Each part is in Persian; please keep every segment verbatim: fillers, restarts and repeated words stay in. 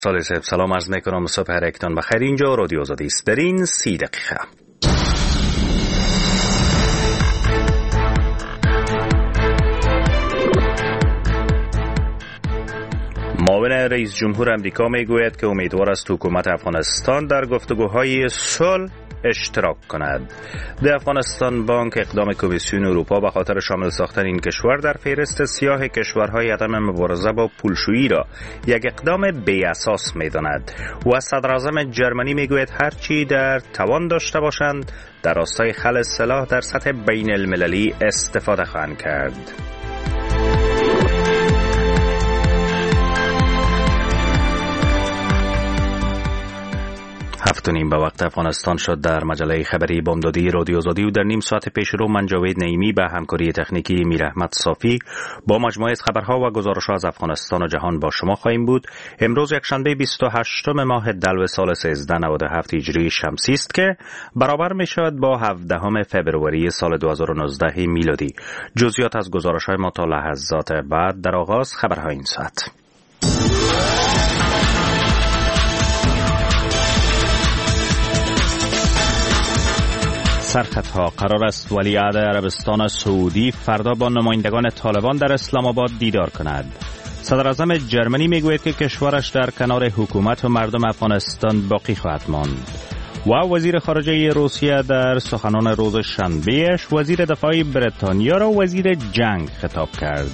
سال صاحب سلام عرض میکنم. صبح هر اکتان بخیر. اینجا رادیو آزادی است. در این سی دقیقه معاون رئیس جمهور امریکا میگوید که امیدوار است حکومت افغانستان در گفتگوهای صلح اشتراک کند. در افغانستان بانک اقدام کمیسیون اروپا به خاطر شامل ساختن این کشور در فهرست سیاه کشورهای عدم مبارزه با پولشویی را یک اقدام بی اساس می‌داند و صدراعظم جرمنی میگوید هرچی در توان داشته باشند در راستای خلع سلاح در سطح بین المللی استفاده خواهند کرد. هفت و نیم به وقت افغانستان شد. در مجله خبری بامدادی رادیو آزادی و در نیم ساعت پیش رو من جاوید نعیمی به همکاری تکنیکی میر احمد صافی با مجموعه از خبرها و گزارش‌ها از افغانستان و جهان با شما خواهیم بود. امروز یکشنبه بیست و هشتم ماه دلو سال سیزده نود و هفت هجری شمسی است که برابر می شود با هفدهم فبروری سال دو هزار و نوزده میلادی. جزئیات از گزارش‌های ما تا لحظات بعد در آغاز خبرهای این ساعت. سرخطها: قرار است ولیعهد عربستان سعودی فردا با نمایندگان طالبان در اسلام آباد دیدار کند. صدراعظم جرمنی میگوید که کشورش در کنار حکومت و مردم افغانستان باقی خواهد ماند. و وزیر خارجه روسیه در سخنان روز شنبهش وزیر دفاع بریتانیا را وزیر جنگ خطاب کرد.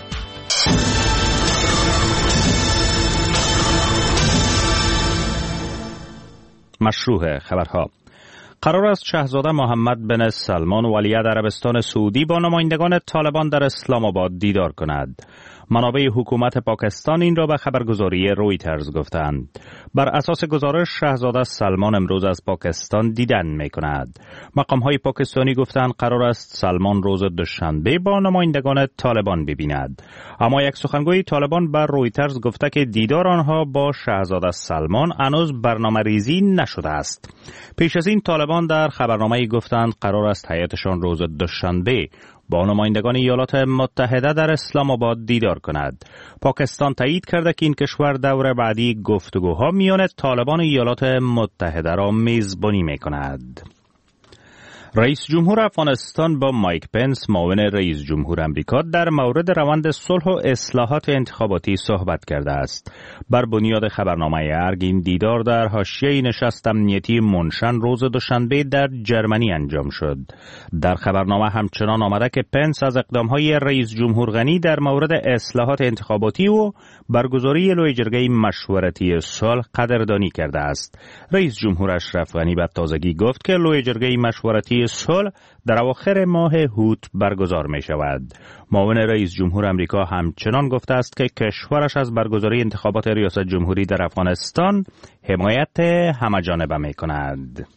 مشروع خبرها: قرار است شاهزاده محمد بن سلمان ولیعهد عربستان سعودی با نمایندگان طالبان در اسلام آباد دیدار کند. منابع حکومت پاکستان این را به خبرگزاری رویترز گفتند. بر اساس گزارش شاهزاده سلمان امروز از پاکستان دیدن می کند. مقام‌های پاکستانی گفتند قرار است سلمان روز دوشنبه با نمایندگان طالبان ببیند. اما یک سخنگوی طالبان بر رویترز گفته که دیدار آنها با شاهزاده سلمان هنوز برنامه‌ریزی نشده است. پیش از این طالبان در خبرنامه‌ای گفتند قرار است هیئتشان روز دوشنبه با نمایندگان ایالات متحده در اسلام آباد دیدار کند. پاکستان تایید کرده که این کشور دور بعدی گفتگوها میان طالبان و ایالات متحده را میزبانی میکند. رئیس جمهور افغانستان با مایک پنس معاون رئیس جمهور امریکا در مورد روند صلح و اصلاحات انتخاباتی صحبت کرده است. بر بنیاد خبرنامه ارگ این دیدار در حاشیه نشست امنیتی منشن روز دوشنبه در جرمنی انجام شد. در خبرنامه همچنان آمده که پنس از اقدامهای رئیس جمهور غنی در مورد اصلاحات انتخاباتی و برگزاری لوی جرگه مشورتی صلح قدردانی کرده است. رئیس جمهور اشرف غنی به تازگی گفت که لوی جرگه مشورتی صلح در اواخر ماه هوت برگزار می شود. معاون رئیس جمهور امریکا همچنان گفته است که کشورش از برگزاری انتخابات ریاست جمهوری در افغانستان حمایت همه‌جانبه می کند.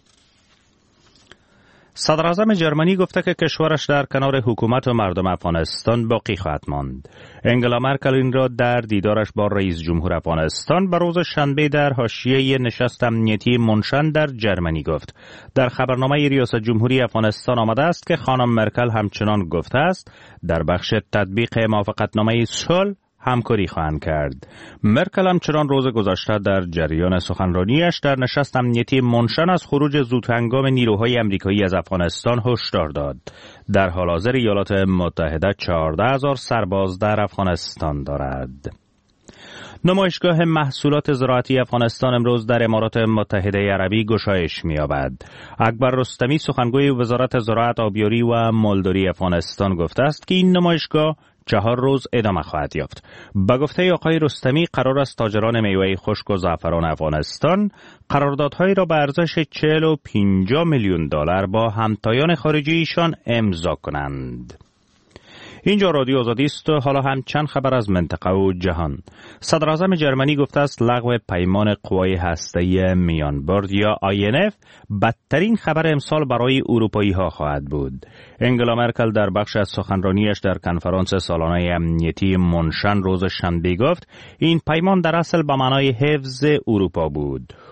صدراعظم جرمنی گفته که کشورش در کنار حکومت و مردم افغانستان باقی خواهد ماند. انگلا مرکل این را در دیدارش با رئیس جمهور افغانستان به روز شنبه در حاشیه نشست امنیتی منشن در جرمنی گفت. در خبرنامه ریاست جمهوری افغانستان آمده است که خانم مرکل همچنان گفته است در بخش تطبیق موافقتنامه صلح همکاری خواهند کرد. مرکل همچنان روز گذشته در جریان سخنرانیش در نشست امنیتی منشن از خروج زودهنگام نیروهای امریکایی از افغانستان هشدار داد. در حال حاضر ایالات متحده چهارده هزار سرباز در افغانستان دارد. نمایشگاه محصولات زراعتی افغانستان امروز در امارات متحده عربی گشایش می‌یابد. اکبر رستمی سخنگوی وزارت زراعت، آبیاری و مالداری افغانستان گفته است که این نمایشگاه چهار روز ادامه خواهد یافت. به گفته آقای رستمی قرار است تاجران میوه خشک و زعفران افغانستان قراردادهایی را به ارزش چهل و پنجاه میلیون دلار با همتایان خارجی ایشان امضا کنند. اینجا رادیو آزادی است و حالا هم چند خبر از منطقه و جهان. صدراعظم جرمنی گفته است لغو پیمان قوای هسته‌ای میانبرد یا آی ان اف بدترین خبر امسال برای اروپایی ها خواهد بود. انگلا مرکل در بخش از سخنرانیش در کنفرانس سالانه امنیتی منشن روز شنبه گفت این پیمان در اصل به معنای حفظ اروپا بود.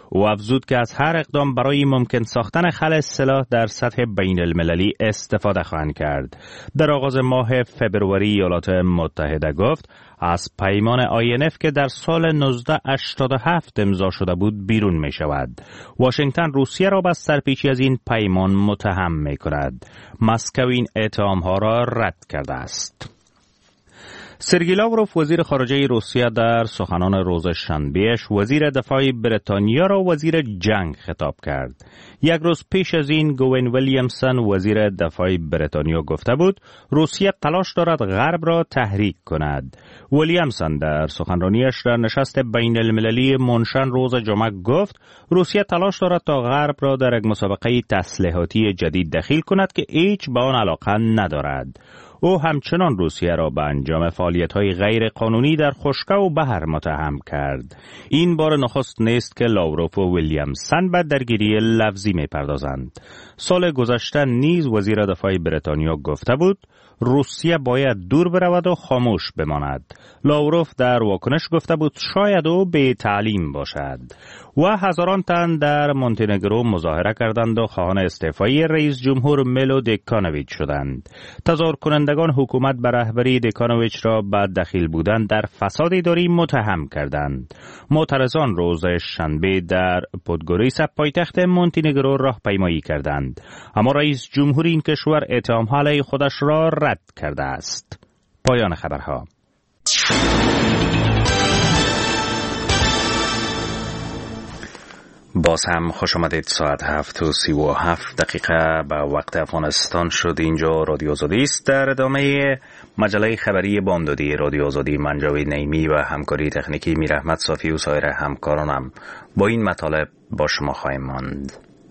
او افزود که از هر اقدام برای ممکن ساختن خلع سلاح در سطح بین المللی استفاده خواهند کرد. در آغاز ماه فبروری ایالات متحده گفت از پیمان آی ان اف که در سال نوزده هشتاد و هفت امضا شده بود بیرون می شود. واشنگتن روسیه را بر سرپیچی از این پیمان متهم می کند. مسکو این اتهام ها را رد کرده است. سرگئی لاوروف وزیر خارجه روسیه در سخنان روز شنبه‌اش وزیر دفاع بریتانیا را وزیر جنگ خطاب کرد. یک روز پیش از این گوین ویلیامسون وزیر دفاع بریتانیا گفته بود روسیه تلاش دارد غرب را تحریک کند. ویلیامسون در سخنرانیش در نشست بین المللی مونشن روز جمعه گفت روسیه تلاش دارد تا غرب را در یک مسابقه تسلیحاتی جدید دخیل کند که هیچ به آن علاقه ندارد. او همچنان روسیه را به انجام فعالیت‌های غیر قانونی در خشکی و بحر متهم کرد. این بار نخست نیست که لاوروف و ویلیامسون به درگیری لفظی می‌پردازند. سال گذشته نیز وزیر دفاع بریتانیا گفته بود روسیه باید دور برود و خاموش بماند. لاوروف در واکنش گفته بود شاید او به تعلیم باشد. و هزاران تن در مونتنگرو مظاهره کردند و خواهان استعفای رئیس جمهور میلو دیکانویچ شدند. تظاهر کنندگان حکومت به رهبری دیکانویچ را به دخیل بودن در فساد اداری متهم کردند. معترضان روز شنبه در پودگوریسا پایتخت مونتنگرو راهپیمایی کردند، اما رئیس جمهور این کشور اتهام علیه خودش را رد کرده است. پایان خبرها. باز هم خوش آمدید. ساعت هفت و سی و هفت دقیقه به وقت افغانستان شد. اینجا رادیو آزادی است. در ادامه مجله خبری بامدادی رادیو آزادی من جاوید نعیمی و همکاری تکنیکی میر احمد صافی و سایر همکارانم با این مطالب با شما خواهیم ماند.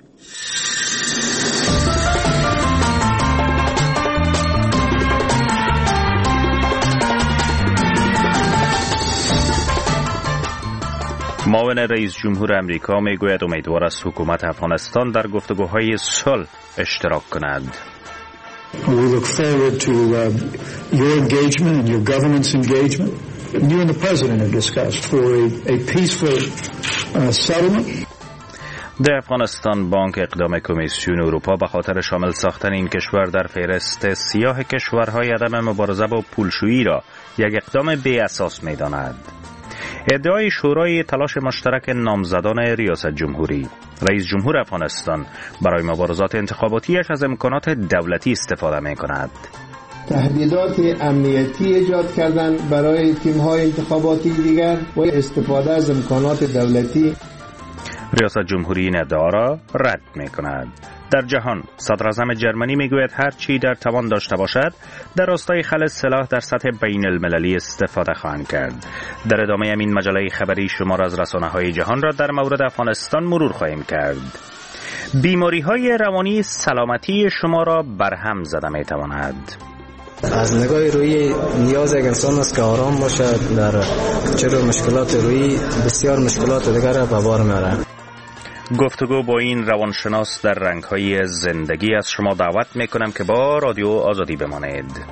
معاون رئیس جمهور امریکا میگوید امیدوار است حکومت افغانستان در گفتگوهای صلح اشتراک کند. We look forward to uh, your engagement and your government's engagement. You and the president have discussed for a, a peaceful uh, settlement. در افغانستان بانک اقدام کمیسیون اروپا به خاطر شامل ساختن این کشور در فهرست سیاه کشورهای عدم مبارزه با پولشویی را یک اقدام بی اساس می‌داند. ادعای شورای تلاش مشترک نامزدان ریاست جمهوری. رئیس جمهور افغانستان برای مبارزات انتخاباتیش از امکانات دولتی استفاده می کند. تهدیدات امنیتی ایجاد کردن برای تیم‌های انتخاباتی دیگر و استفاده از امکانات دولتی. ریاست جمهوری این ادعا را رد می کند. در جهان صدر اعظم جرمنی میگوید هر چی در توان داشته باشد در راستای خلع سلاح در سطح بین المللی استفاده خواهند کرد. در ادامه همین مجله خبری شما را از رسانه‌های جهان را در مورد افغانستان مرور خواهیم کرد. بیماری‌های روانی سلامتی شما را برهم زده می‌تواند. از نگاه روی نیاز یک انسان است که آرام باشد. در چرا مشکلات روی بسیار مشکلات دیگر را به بار می‌آورد. گفتگو با این روانشناس در رنگ‌های زندگی از شما دعوت می‌کنم که با رادیو آزادی بمانید.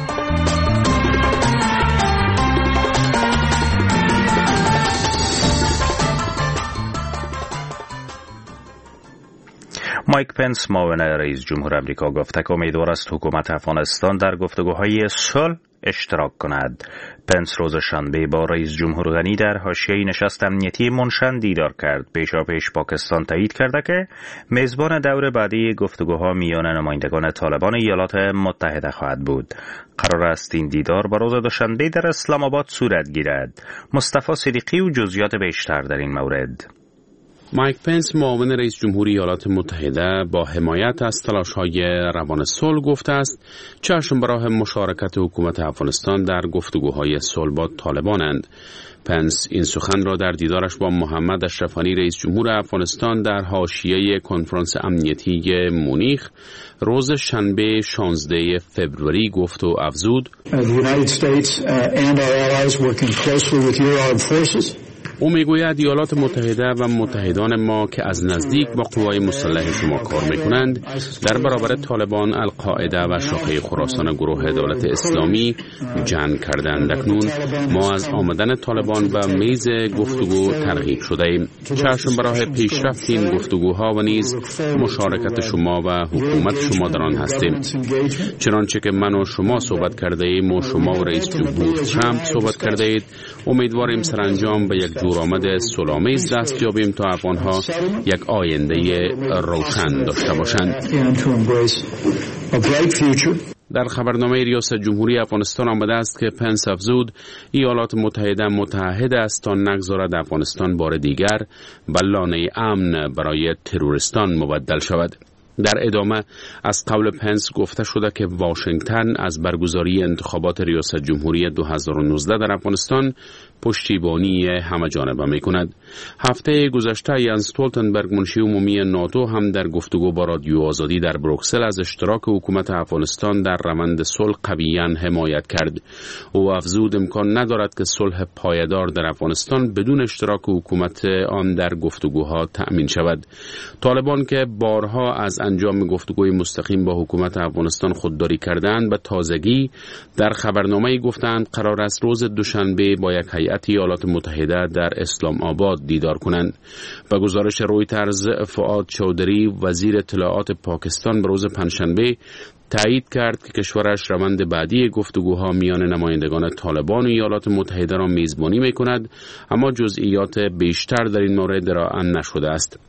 مایک پنس معاون رئیس جمهور آمریکا گفته که امیدوار است حکومت افغانستان در گفتگوهای صلح اشتراک کند. پنس روز شنبه با رئیس جمهور غنی در حاشیه نشست امنیتی مونشن دیدار کرد. پیشاپیش پاکستان تایید کرده که میزبان دور بعدی گفتگوها میان نمایندگان طالبان ایالات متحده خواهد بود. قرار است این دیدار با روز دوشنبه در اسلام آباد صورت گیرد. مصطفی صدیقی و جزئیات بیشتر در این مورد. مایک پنس معاون رئیس جمهور ایالات متحده با حمایت از تلاش‌های روان صلح گفته است چشم به راه مشارکت حکومت افغانستان در گفتگوهای صلح با طالبانند. پنس این سخن را در دیدارش با محمد اشرف غنی رئیس جمهور افغانستان در حاشیه کنفرانس امنیتی مونیخ روز شنبه شانزده فوریه گفت و افزود: The United States and our allies working closely with your armed forces او میگوید ایالات متحده و متحدان ما که از نزدیک با قوای مسلح شما کار میکنند در برابر طالبان، القاعده و شاخه خراسان گروه دولت اسلامی جنگ کردند. اکنون ما از آمدن طالبان به میز گفتگو ترغیب شده ایم. چشم به راه پیشرفت این گفتگوها و نیز مشارکت شما و حکومت شما در آن هستیم. چنانچه که من و شما صحبت کرده ایم و شما و رئیس جمهور ترامپ صحبت کرده اید، امیدواریم سرانجام به یک جورآمد صلح‌آمیز دست یابیم تا افغانها یک آینده روشن داشته باشند. در خبرنامه ریاست جمهوری افغانستان آمده است که پنس افزود ایالات متحده متحد است تا نگذارد افغانستان بار دیگر به لانه امن برای تروریستان مبدل شود. در ادامه از قول پنس گفته شده که واشنگتن از برگزاری انتخابات ریاست جمهوری دو هزار و نوزده در افغانستان پشتیبانی همه جانبه می کند. هفته گذشته یانس استولتنبرگ منشی عمومی ناتو هم در گفتگو با رادیو آزادی در بروکسل از اشتراک حکومت افغانستان در روند صلح قویاً حمایت کرد. او افزود امکان ندارد که صلح پایدار در افغانستان بدون اشتراک حکومت آن در گفتگوها تأمین شود. طالبان که بارها از انجام گفتگوی مستقیم با حکومت افغانستان خودداری کردند، به تازگی در خبرنامه گفتند قرار است روز دوشنبه با یک هیئت ایالات متحده در اسلام آباد دیدار کنند. به گزارش رویترز، فؤاد چودری وزیر اطلاعات پاکستان به روز پنجشنبه تایید کرد که کشورش روند بعدی گفتگوها میان نمایندگان طالبان و ایالات متحده را میزبانی می‌کند، اما جزئیات بیشتر در این مورد ارائه نشده است.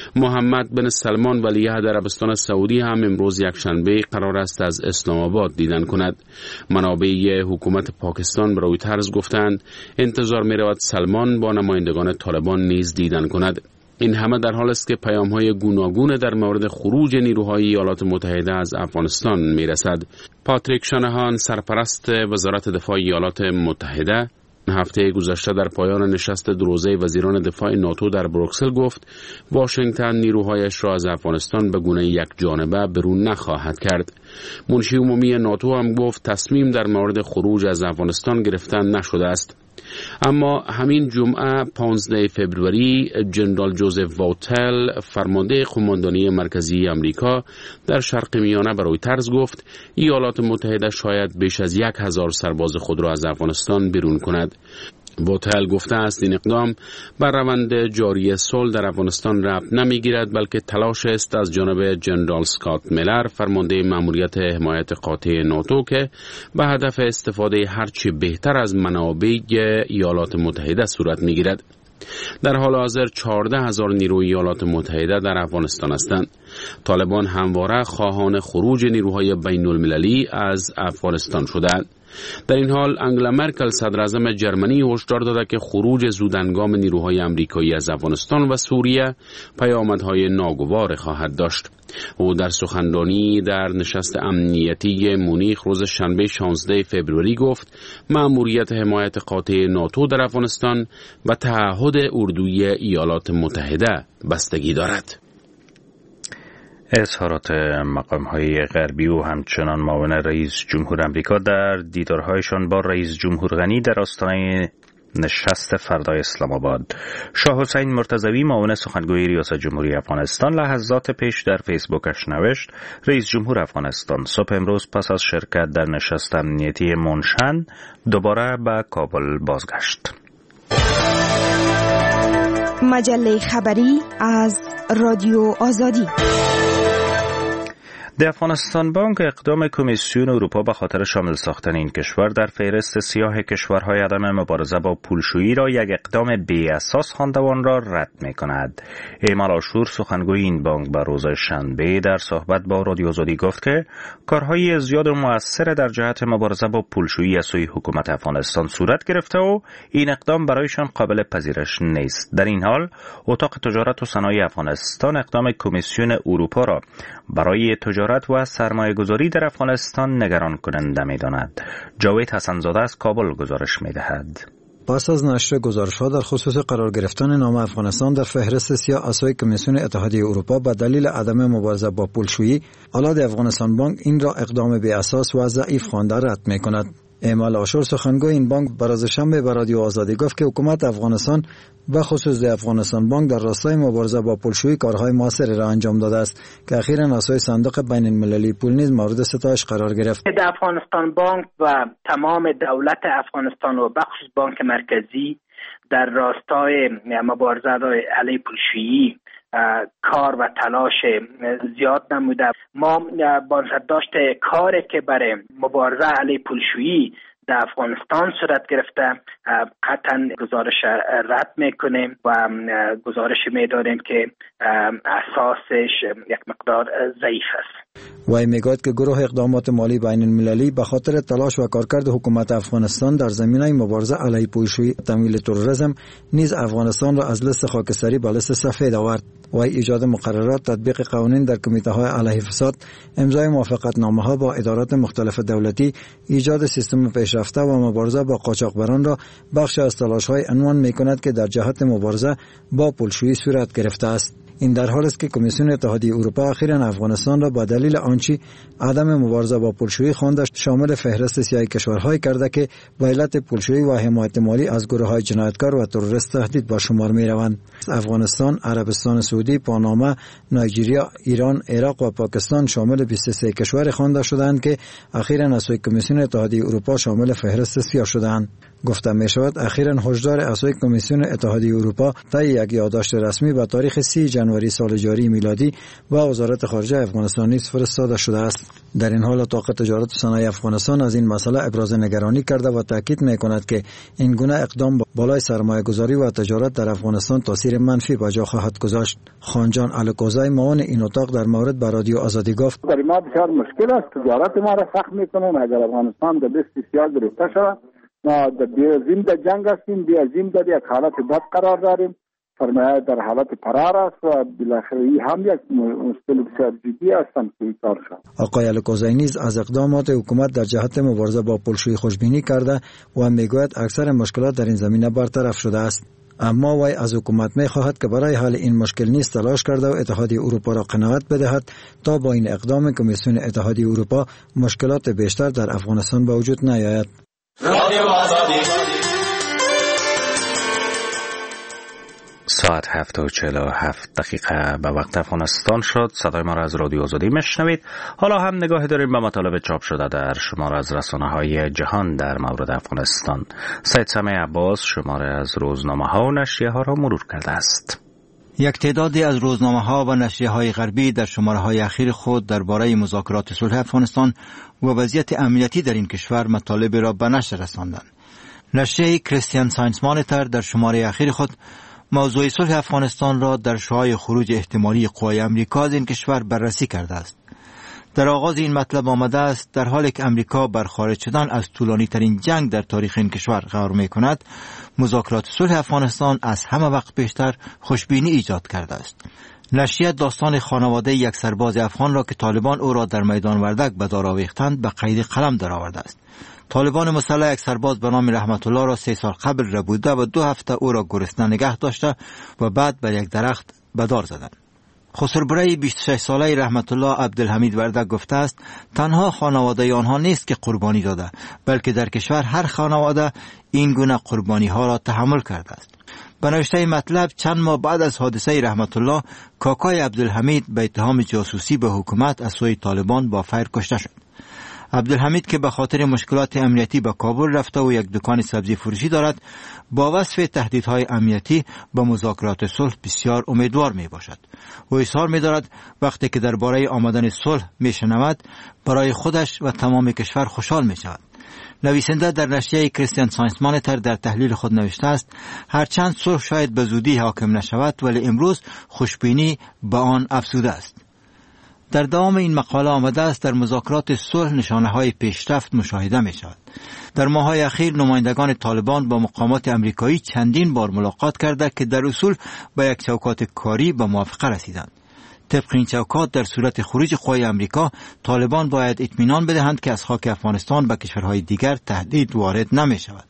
محمد بن سلمان ولیعهد عربستان سعودی هم امروز یکشنبه قرار است از اسلام آباد دیدن کند. منابع حکومت پاکستان به رویترز گفتند انتظار می رود سلمان با نمایندگان طالبان نیز دیدن کند. این همه در حال است که پیام‌های گوناگون در مورد خروج نیروهای ایالات متحده از افغانستان می رسد. پاتریک شانهان، سرپرست وزارت دفاع ایالات متحده، هفته گذشته در پایان نشست دروزه وزیران دفاع ناتو در بروکسل گفت واشنگتن نیروهایش را از افغانستان به گونه یک جانبه برون نخواهد کرد. منشی عمومی ناتو هم گفت تصمیم در مورد خروج از افغانستان گرفتن نشده است. اما همین جمعه پانزده فوریه جنرال جوزف واوتل، فرمانده قماندانی مرکزی امریکا در شرق میانه، به رویترز گفت ایالات متحده شاید بیش از یک هزار سرباز خود را از افغانستان بیرون کند. واوتل گفته است این اقدام بر روند جاری صلح در افغانستان ربط نمیگیرد، بلکه تلاش است از جانب جنرال اسکات میلر، فرمانده مأموریت حمایت قاطع ناتو، که به هدف استفاده هرچی بهتر از منابع ایالات متحده صورت میگیرد. در حال حاضر چهارده هزار نیروی ایالات متحده در افغانستان هستند. طالبان همواره خواهان خروج نیروهای بین المللی از افغانستان شدند. در این حال انگلا مرکل صدر اعظم جرمنی هشدار داده که خروج زودهنگام نیروهای آمریکایی از افغانستان و سوریه پیامدهای ناگوار خواهد داشت. او در سخنرانی در نشست امنیتی مونیخ روز شنبه شانزده فوریه گفت مأموریت حمایت قاطع ناتو در افغانستان و تعهد اردوی ایالات متحده بستگی دارد. اظهارات مقام‌های غربی و همچنان معاون رئیس جمهور آمریکا در دیدارهایشان با رئیس جمهور غنی در آستانه نشست فردای اسلام آباد. شاه حسین مرتضوی معاون سخنگوی ریاست جمهوری افغانستان لحظات پیش در فیسبوکش نوشت رئیس جمهور افغانستان صبح امروز پس از شرکت در نشست امنیتی مونشن دوباره به کابل بازگشت. مجله خبری از رادیو آزادی. در افغانستان بانک اقدام کمیسیون اروپا به خاطر شامل ساختن این کشور در فهرست سیاه کشورهای عدم مبارزه با پولشویی را یک اقدام بی اساس خوانده و آن را رد می کند. ایمال آشور سخنگوی این بانک به روز شنبه در صحبت با رادیو آزادی گفت که کارهای زیاد و مؤثر در جهت مبارزه با پولشویی از سوی حکومت افغانستان صورت گرفته و این اقدام برایشان قابل پذیرش نیست. در این حال اتاق تجارت و صنایع افغانستان اقدام کمیسیون اروپا را برای تجارت و سرمایه‌گذاری در افغانستان نگران کننده می‌داند. جاوید حسن‌زاده از کابل گزارش می‌دهد. پس از نشر گزارش‌ها در خصوص قرار گرفتن نام افغانستان در فهرست سیاه از سوی کمیسیون اتحادیه اروپا به دلیل عدم مبارزه با پولشویی، الهاد افغانستان بانک این را اقدام بی اساس و ضعیف خوانده رد می‌کند. ایمال آشور سخنگوی این بانک بر شنبه به رادیو آزادی گفت که حکومت افغانستان و خصوص افغانستان بانک در راستای مبارزه با پولشویی کارهای موثری را انجام داده است که اخیراً اساس صندوق بین المللی پول نیز مورد ستایش قرار گرفت. در افغانستان بانک و تمام دولت افغانستان و بخصوص بانک مرکزی در راستای مبارزه علیه پولشویی کار و تلاش زیاد نموده. ما بازداشت کاری که برای مبارزه علیه پولشویی در افغانستان صورت گرفته قطعا گزارش رد میکنیم و گزارش میداریم که اساسش یک مقدار ضعیف است. وی میگوید که گروه اقدامات مالی بین المللی به خاطر تلاش و کارکرد حکومت افغانستان در زمینه مبارزه علیه پولشویی و تمویل تروریسم نیز افغانستان را از لیست خاکستری به لیست سفید آورد. وی ایجاد مقررات، تطبیق قوانین در کمیته های علیه فساد، امضای موافقت نامه ها با ادارات مختلف دولتی، ایجاد سیستم پیشرفته و مبارزه با قاچاقبران را بخش از تلاش های عنوان می کند که در جهت مبارزه با پولشویی صورت گرفته است. این در حالی است که کمیسیون اتحادیه اروپا اخیراً افغانستان را با دلیل آنچه عدم مبارزه با پولشویی خوانده شامل فهرست سیاه کشورهای کرده که به علت پولشویی و حمایت مالی از گروه‌های جنایتکار و تروریست تهدید به شمار می‌روند. افغانستان، عربستان سعودی، پاناما، نایجریا، ایران، عراق و پاکستان شامل بیست و سه کشور خوانده شدند که اخیراً از سوی کمیسیون اتحادیه اروپا شامل فهرست سیاه شدند. گفته می شود اخیراً هشدار اعضای کمیسیون اتحادیه اروپا طی یک یادداشت رسمی به تاریخ سی ژانویه سال جاری میلادی و وزارت خارجه افغانستان نیز فرستاده شده است. در این حال اتاق تجارت و صنایع افغانستان از این مسئله ابراز نگرانی کرده و تاکید می کند که این گونه اقدام بالای سرمایه گذاری و تجارت در افغانستان تاثیر منفی به جا خواهد گذاشت. خانجان الکوزای معاون این اتاق در مورد به رادیو آزادی گفت: برای ما بسیار مشکل است، تجارت ما را سخت میکنن. اگر افغانستان در لیست سیاه گرفته شود ما بیازیم در جنگ هستیم، بیازیم در یک حالت بد قرار داریم، سرمایه در حالت فرار است و بالاخره این هم یک مشکل بسیار جدی است که کار شد. آقای الکوزای نیز از اقدامات حکومت در جهت مبارزه با پولشویی خوشبینی کرده و میگوید اکثر مشکلات در این زمینه برطرف شده است. اما وی از حکومت می خواهد که برای حل این مشکل نیز تلاش کرده و اتحادیه اروپا را قناعت بدهد تا با این اقدام کمیسیون اتحادیه اروپا مشکلات بیشتر در افغانستان به وجود نیاید. ساعت هفت و چهل و هفت دقیقه به وقت افغانستان شد. صدای ما را از رادیو آزادی میشنوید. حالا هم نگاه داریم به مطالب چاپ شده در شماره از رسانه‌های جهان در مورد افغانستان. سید سمیع عباس شماره از روزنامه‌ها و نشریه‌ها را مرور کرده است. یک تعدادی از روزنامه‌ها و نشریه‌های غربی در شماره‌های اخیر خود درباره مذاکرات صلح افغانستان و وضعیت امنیتی در این کشور مطالب را به نشر رساندند. نشریه کریستین ساینس مانیتور در شماره اخیر خود موضوع صلح افغانستان را در شعاع خروج احتمالی قوای امریکا از این کشور بررسی کرده است. در آغاز این مطلب آمده است در حالی که امریکا بر خارج شدن از طولانی ترین جنگ در تاریخ این کشور قرار می کند، مذاکرات صلح افغانستان از همه وقت بیشتر خوشبینی ایجاد کرده است. نشریه داستان خانواده یک سرباز افغان را که طالبان او را در میدان وردک به دار آویختند به قید قلم درآورده است. طالبان مسلح یک سرباز به نام رحمت الله را سه سال قبل ربوده و دو هفته او را گرسنه نگه داشته و بعد بر یک درخت به دار زدند. خسربره بیست و شش ساله رحمت الله عبدالحمید وردک گفته است تنها خانواده آنها نیست که قربانی داده، بلکه در کشور هر خانواده این گونه قربانی ها را تحمل کرده است. به نوشته مطلب چند ماه بعد از حادثه رحمت الله، کاکای عبدالحمید به اتهام جاسوسی به حکومت از سوی طالبان با فیر کشته شد. عبدالحمید که به خاطر مشکلات امنیتی به کابل رفته و یک دکان سبزی فروشی دارد، با وصف تهدیدهای امنیتی به مذاکرات صلح بسیار امیدوار می باشد. او اصرار می دارد وقتی که درباره آمدن صلح می شنود برای خودش و تمام کشور خوشحال می شود. نویسنده در نشریه کریستین ساینس مانیتور در تحلیل خود نوشته است هرچند صلح شاید به زودی حاکم نشود ولی امروز خوشبینی به آن افزوده است. در دوام این مقاله آمده است در مذاکرات صلح نشانه‌های پیشرفت مشاهده می شود. در ماه‌های اخیر نمایندگان طالبان با مقامات امریکایی چندین بار ملاقات کرده که در اصول به یک چوکات کاری به موافقه رسیدند. طبق این چوکات در صورت خروج قوای امریکا طالبان باید اطمینان بدهند که از خاک افغانستان به کشورهای دیگر تهدید وارد نمی شود.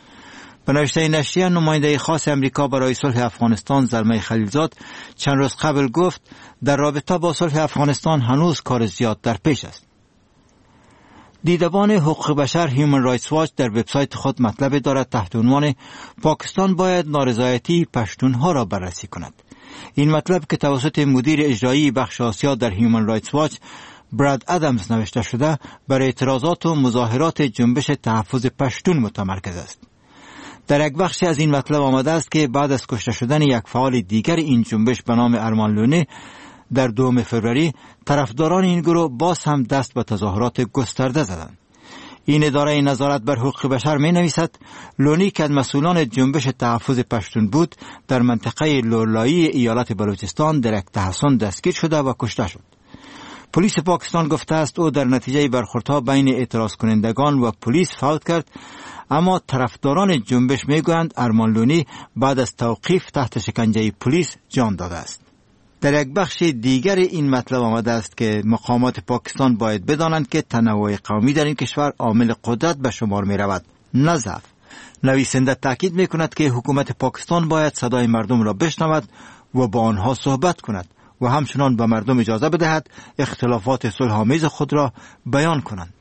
به نوشته نشریه نماینده خاص امریکا برای صلح افغانستان زلمه خلیلزاد چند روز قبل گفت در رابطه با صلح افغانستان هنوز کار زیاد در پیش است. دیدبان حقوق بشر هیومن رایتس واچ در وبسایت خود مطلب دارد تحت عنوان پاکستان باید نارضایتی پشتونها را بررسی کند. این مطلب که توسط مدیر اجرایی بخش آسیا در هیومن رایتس واچ براد ادمز نوشته شده بر اعتراضات و مظاهرات جنبش تحفظ پشتون متمرکز است. در یک بخشی از این مطلب آمده است که بعد از کشته شدن یک فعال دیگر این جنبش به نام ارمان لونی در دوم فوریه، طرفداران این گروه باز هم دست به تظاهرات گسترده زدند. این اداره نظارت بر حقوق بشر می نویسد لونی که از مسئولان جنبش تحفظ پشتون بود در منطقه لولایی ایالت بلوچستان در یک تحصن دستگیر شده و کشته شد. پلیس پاکستان گفته است او در نتیجه برخوردها بین اعتراض کنندگان و پلیس فوت کرد، اما طرفداران جنبش میگویند ارمان لونی بعد از توقیف تحت شکنجه پلیس جان داده است. در یک بخش دیگر این مطلب آمده است که مقامات پاکستان باید بدانند که تنوع قومی در این کشور عامل قدرت به شمار می رود، نه ضعف. نویسنده تاکید می کند که حکومت پاکستان باید صدای مردم را بشنود و با آنها صحبت کند و همچنان به مردم اجازه بدهد اختلافات صلح‌آمیز خود را بیان کنند.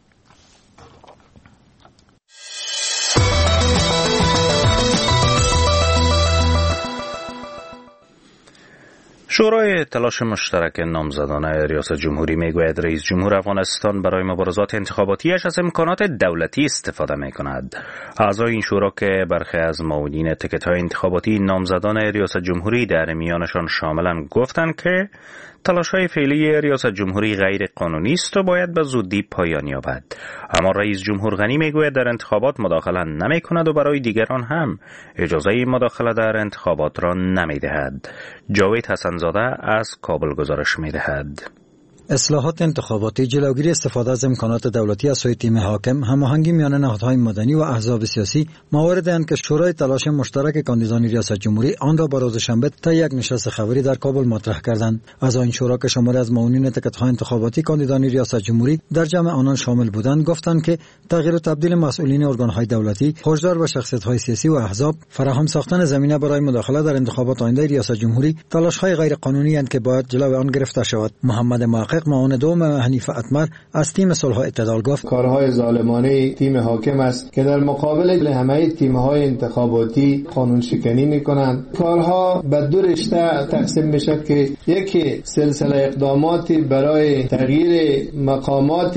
شورای تلاش مشترک نامزدانه ریاست جمهوری میگوید رئیس جمهور افغانستان برای مبارزات انتخاباتیش از امکانات دولتی استفاده می کند. اعضای این شورا که برخی از معاونین تکت های انتخاباتی نامزدان ریاست جمهوری در میانشان شاملند گفتند که تلاش های فعلی ریاست جمهوری غیر قانونی است و باید به زودی پایان یابد. اما رئیس جمهور غنی میگوید در انتخابات مداخله نمی کند و برای دیگران هم اجازه مداخله در انتخابات را نمی دهد. جاوید حسن زاده از کابل گزارش می دهد. اصلاحات انتخاباتی، جلوگیری استفاده از امکانات دولتی از سوی تیم حاکم، هماهنگی میان نهادهای مدنی و احزاب سیاسی مواردی اند که شورای تلاش مشترک کاندیدان ریاست جمهوری آن را به روز شنبه تا یک نشست خبری در کابل مطرح کردند. از این شورا که شماری از معاونین تکت‌های انتخاباتی کاندیدان ریاست جمهوری در جمع آنان شامل بودند، گفتند که تغییر و تبدیل مسئولین ارگان‌های دولتی، هشدار به شخصیت‌های سیاسی و احزاب، فراهم ساختن زمینه برای مداخله در انتخابات آینده ریاست جمهوری تلاش‌های غیر قانونی اند که باید جلوی آن گرفته شود. محمد محقق معاون دوم حنیف اتمر از تیم صلح و اعتدال گفت کارهای ظالمانه تیم حاکم است که در مقابل همه تیم‌های انتخاباتی قانون شکنی می‌کنند. کارها به دو رشته تقسیم میشه که یکی سلسله اقدامات برای تغییر مقامات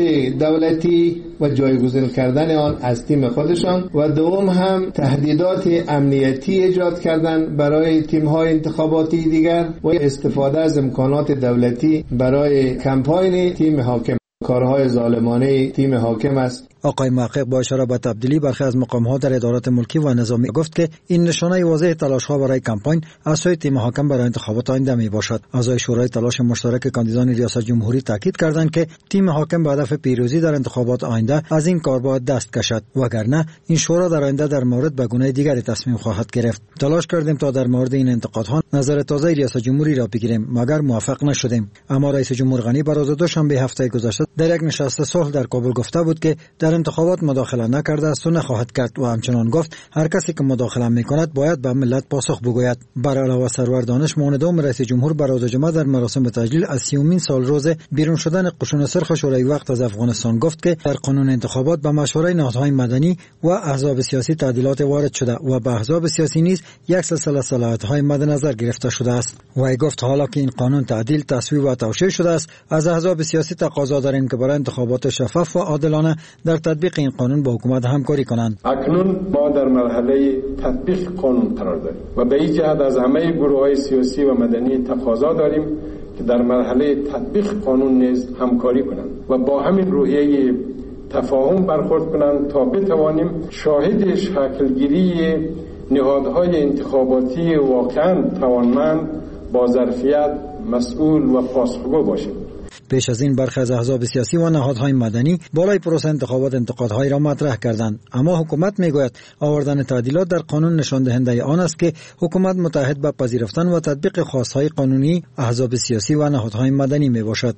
دولتی و جایگزین کردن آن از تیم خودشان و دوم هم تهدیدات امنیتی ایجاد کردن برای تیم‌های انتخاباتی دیگر و استفاده از امکانات دولتی برای کمپاین تیم حاکم. کارهای ظالمانه تیم حاکم است. آقای محقق با اشاره به تبدیلی برخی از مقام‌ها در ادارات ملکی و نظامی گفت که این نشانه واضح تلاش‌ها برای کمپاین از سوی تیم حاکم برای انتخابات آینده میباشد. اعضای شورای تلاش مشترک کاندیدان ریاست جمهوری تاکید کردند که تیم حاکم به هدف پیروزی در انتخابات آینده از این کار باید دست کشد، وگرنه این شورا در آینده در مورد به گونه دیگری تصمیم خواهد گرفت. تلاش کردیم تا در مورد این انتقادها نظر تازه ریاست جمهوری را بگیریم، مگر موفق نشدیم. اما رئیس جمهور غنی بر روز دوشنبه هفته گذشته در یک نشست صلح در کابل گفته بود که در انتخابات مداخله نکرده است و نخواهد کرد و همچنان گفت هر کسی که مداخله میکند باید به ملت پاسخ بگوید. بر علاوه سرور دانش معاون دوم رئیس جمهور بر روز جمعه در مراسم تجلیل از سیومین سال روز بیرون شدن قشون سرخ شورای وقت از افغانستان گفت که در قانون انتخابات به مشورت نهادهای مدنی و احزاب سیاسی تعدیلات وارد شده و به احزاب سیاسی نیز یک سلسله صلاحیت‌های مد نظر گرفته شده است. و گفت حالا که این قانون تعدیل، تصویب و توشیح شده است، از احزاب سیاسی تقاضا داریم که برای انتخابات شفاف و عادلانه در تطبیق این قانون با حکومت همکاری کنند. اکنون ما در مرحله تطبیق قانون قرار داریم و به این جهت از همه گروه‌های سیاسی و مدنی تقاضا داریم که در مرحله تطبیق قانون نیز همکاری کنند و با همین روحیه تفاهم برخورد کنند تا بتوانیم شاهد شکلگیری نهادهای انتخاباتی واقعا توانمند، با ظرفیت، مسئول و پاسخگو باشیم. پیش از این برخی از احزاب سیاسی و نهادهای مدنی بالای پروسه انتخابات انتقادهای را مطرح کردند، اما حکومت میگوید آوردن تعدیلات در قانون نشان دهنده آن است که حکومت متحد به پذیرفتن و تطبیق خواستهای قانونی احزاب سیاسی و نهادهای مدنی میباشد.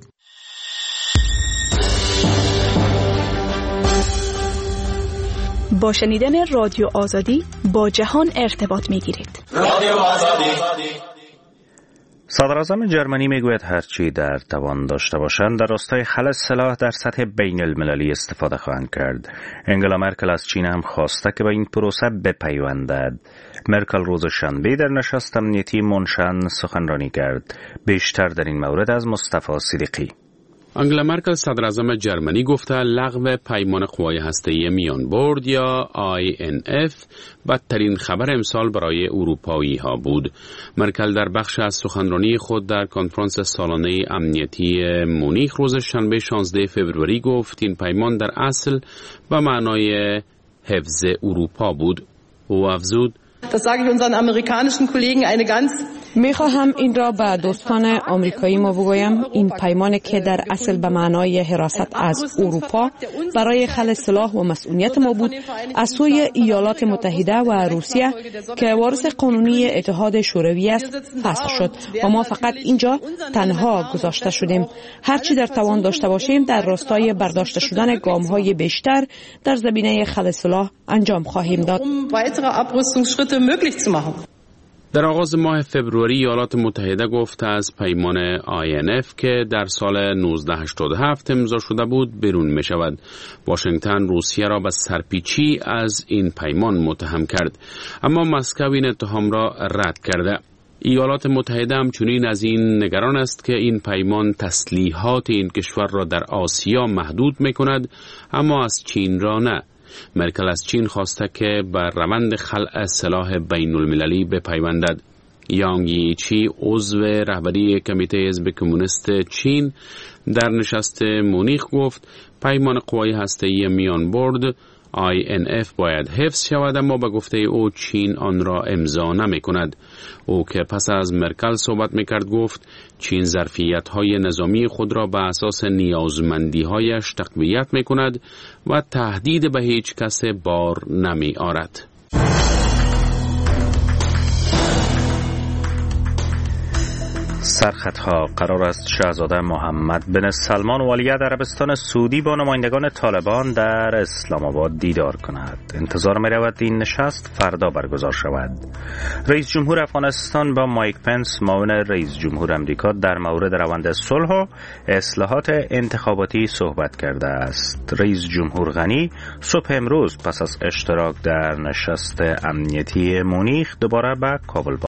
با شنیدن رادیو آزادی با جهان ارتباط میگیرید. رادیو آزادی صدراعظم جرمنی میگوید هرچی در توان داشته باشند در راستای خلع سلاح در سطح بین المللی استفاده خواهند کرد. انگلا مرکل از چین هم خواسته که به این پروسه بپیوندد. مرکل روز شنبه در نشست امنیتی منشن سخنرانی کرد. بیشتر در این مورد از مصطفی صدیقی. انگلا مرکل صدراعظم جرمنی گفته لغو پیمان قوای هسته‌ای میان برد یا آی ان اف بدترین خبر امسال برای اروپایی ها بود. مرکل در بخش از سخنرانی خود در کنفرانس سالانه امنیتی مونیخ روز شنبه شانزده فوریه گفت این پیمان در اصل به معنای حفظ اروپا بود. او افزود: Das sage ich unseren amerikanischen Kollegen eine ganz میخواهم این را به دوستان آمریکایی ما بگویم، این پیمانی که در اصل به معنای حراست از اروپا برای خلع سلاح و مسئولیت ما بود از سوی ایالات متحده و روسیه که وارث قانونی اتحاد شوروی است فسخ شد و ما فقط اینجا تنها گذاشته شدیم. هرچی در توان داشته باشیم در راستای برداشته شدن گام‌های بیشتر در زمینه خلع سلاح انجام خواهیم داد. در آغاز ماه فوریه ایالات متحده گفت از پیمان آی ان اف که در سال نوزده هشتاد و هفت امضا شده بود بیرون می شود. واشنگتن روسیه را به سرپیچی از این پیمان متهم کرد، اما مسکو این اتهام را رد کرده. ایالات متحده همچنین از این نگران است که این پیمان تسلیحات این کشور را در آسیا محدود می کند، اما از چین را نه. مرکل از چین خواسته که بر روند خلع سلاح بین المللی بپیوندد. یانگ ییچی عضو رهبری کمیته حزب کمونیست چین در نشست مونیخ گفت پیمان قوای هسته‌ای میان برد آی ان اف باید حفظ شود، اما به گفته او چین آن را امضا نمی کند. او که پس از مرکل صحبت می کرد گفت چین ظرفیت های نظامی خود را به اساس نیازمندی هایش تقویت می کند و تهدید به هیچ کس بار نمی آرد. سرخطها قرار است شاهزاده محمد بن سلمان ولیعهد عربستان سعودی با نمایندگان طالبان در اسلام آباد دیدار کند. انتظار می رود این نشست فردا برگزار شود. رئیس جمهور افغانستان با مایک پنس معاون رئیس جمهور امریکا در مورد روند صلح و اصلاحات انتخاباتی صحبت کرده است. رئیس جمهور غنی صبح امروز پس از اشتراک در نشست امنیتی مونیخ دوباره به کابل